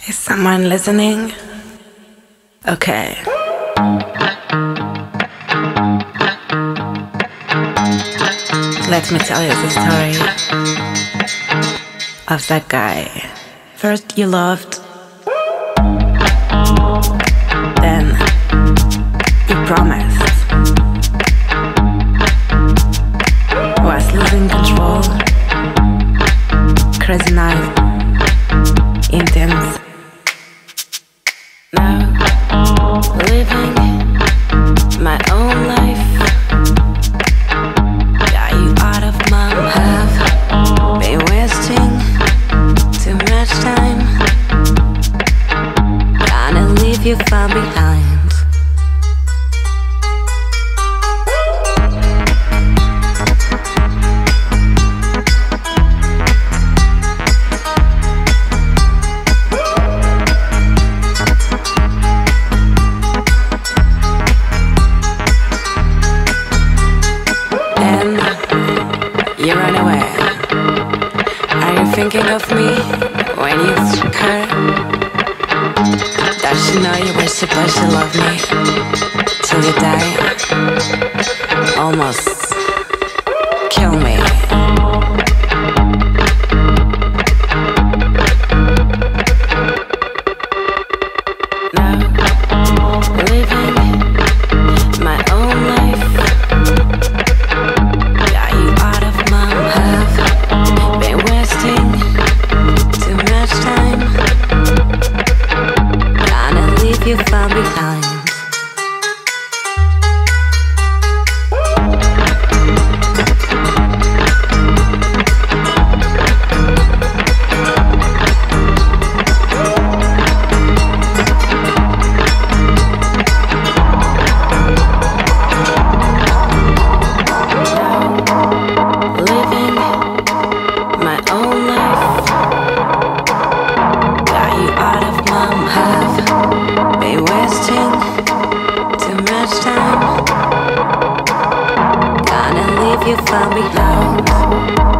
Is someone listening? Okay. Let me tell you the story of that guy. First you loved, then you promised, was losing control, crazy night, intense. Now living my own life, got you out of my have been wasting too much time, gonna leave you far behind. You run away. Are you thinking of me when you took her? Does she know you were supposed to love me till you die? Almost kill me. Now living my own life, you far behind. Living my own life, got you out of my have been wasting too much time, gonna leave you far behind.